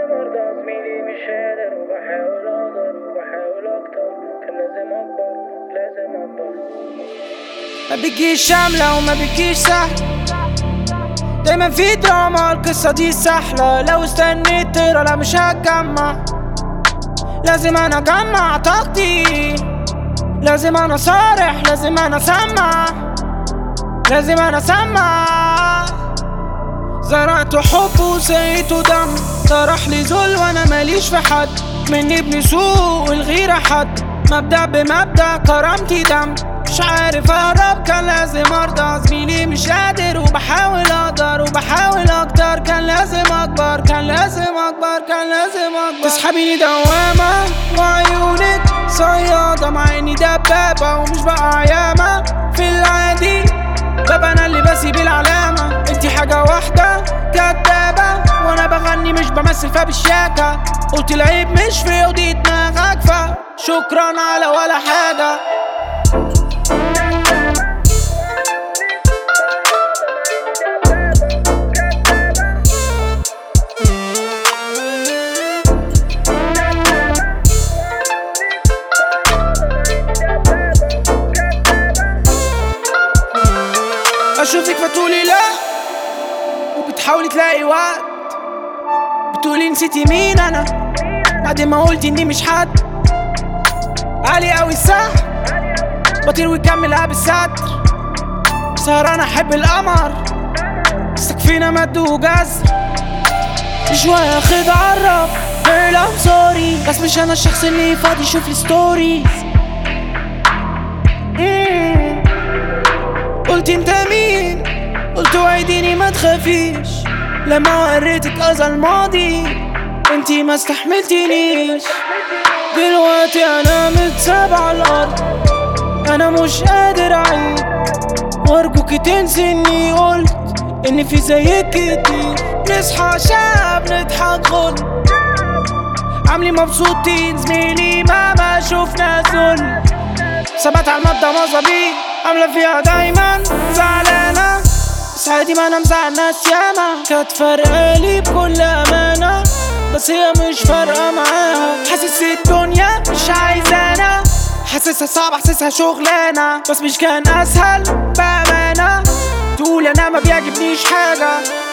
لازم ارضى زميلي مش قادر وبحاول اقدر وبحاول اكتر كان لازم اكبر لازم اكبر. ما بتجيش شاملة وما بتجيش سهل، دايما في دراما القصة دي سهلة. لو استنيت تقرا لا مش هتجمع، لازم انا اجمع طاقتي، لازم انا صارح، لازم انا اسمع، لازم انا اسمع. زرعت حب وسقيته دم، طرح لي ذل وانا ماليش في حد، مني ابني سوء والغيرة حد. مبدأ بمبدأ كرامتي دم، مش عارف اهرب كان لازم ارضى زميلي مش قادر وبحاول اقدر وبحاول اكتر كان لازم اكبر كان لازم اكبر كان لازم اكبر. تسحبيني دوامة وعيونك صيادة مع اني دبابة ومش بقى عيامة. في العادي بابا انا اللي بسيب العلامة، انتي حاجة واحدة كدابة وانا بغني مش بمثل فبالشياكة. قلت العيب مش في ودي دماغك فشكرا على ولا حاجة. اشوفك فتقولي لا وبتحاولي تلاقي وقت، بتقولي نسيتي مين انا بعد ما قلتي اني مش حد. عالي اوي السحب بطير ويكملها بالستر، سهران احب القمر استكفينا مد وجزر. شوية خد عرف اعلام سوري بس مش انا الشخص اللي فاضي يشوف لي ستوريز. قلت انت مين؟ قلت وعديني ما تخافيش، لما وريتك اذى الماضي انتي ما استحملتنيش. دلوقتي انا متساب على الارض، انا مش قادر اعيد، وارجوكي تنسي اني قلت ان في زيك كتير. نصحى شاب نضحك غل، عاملين مبسوطين زميلي ما شوفنا ذل. ثبات على المبدأ مظابيط عاملة فيها دايما زعلانة، بس عادي ما انا مزعل ناس ياما. كانت فارقالي بكل امانة بس هي مش فارقة معاها. حاسس الدنيا مش عايزانا، حاسسها صعب حاسسها شغلانة، بس مش كان اسهل بأمانة تقول انا ما بيعجبنيش حاجة.